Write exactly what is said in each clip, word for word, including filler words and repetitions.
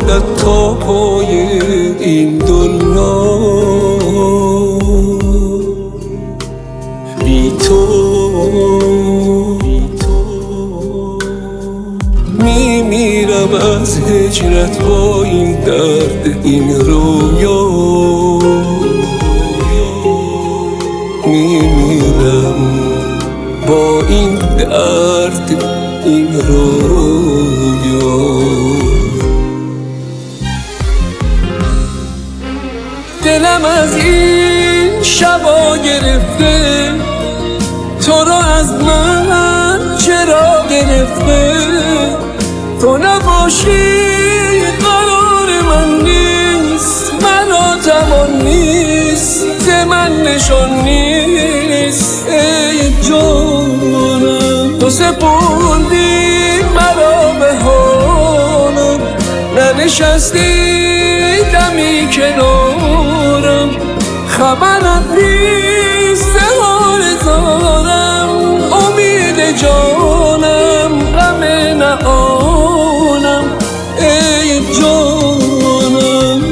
یادت تا پای این دنیا. بی تو میمیرم از هجرت با این درد این رویا. میمیرم با این درد این رویا. دلم از این شبا گرفته، تو رو از من چرا گرفته؟ تو نباشی قرار من نیست، مرا توان نیست، ز من نشان نیست. ای جانم تو سپردی مرا به حالم، ننشستی دمی کنارم، خبرم نیست ز حال زارم. امید جانم غم نهانم، ای جانم.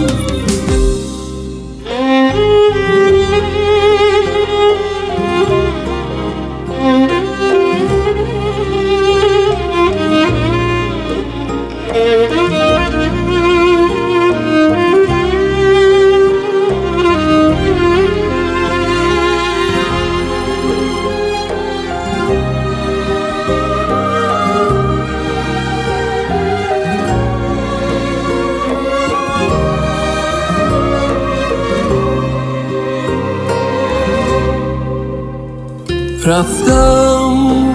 رفتم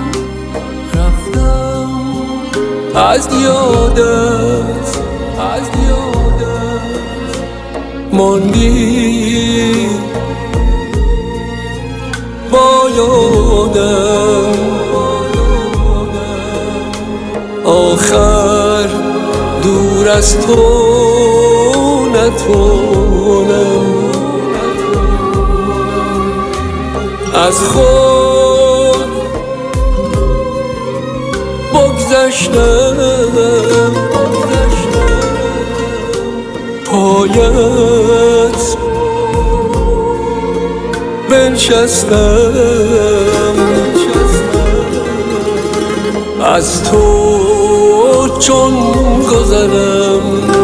رفتم از یادت، از یادت ماندی با یادم. آخر دور از تو نتونم، از خود بگذشتم، پایت بنشستم، از تو چون گذرم.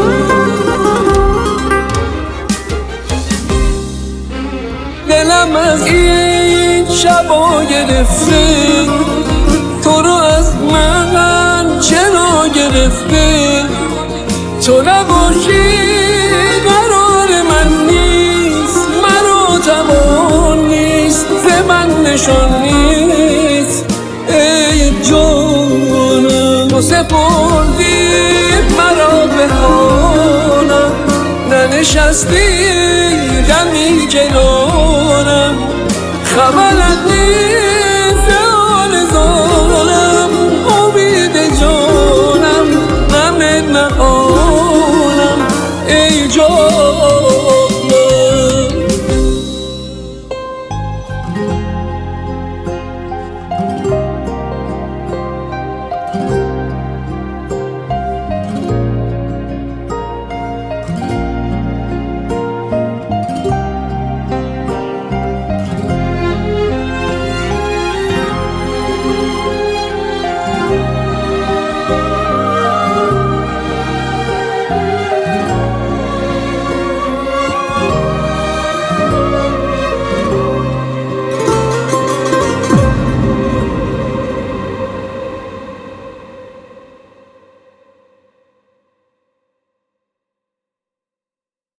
دلم از این شبا گرفته، تو رو از من چرا گرفته؟ تو نباشی قرار من نیست، مرا توان نیست، ز من نشان نیست. ای جانم تو سپردی مرا به حالم، ننشستی دمی کنارم، خبرت نیست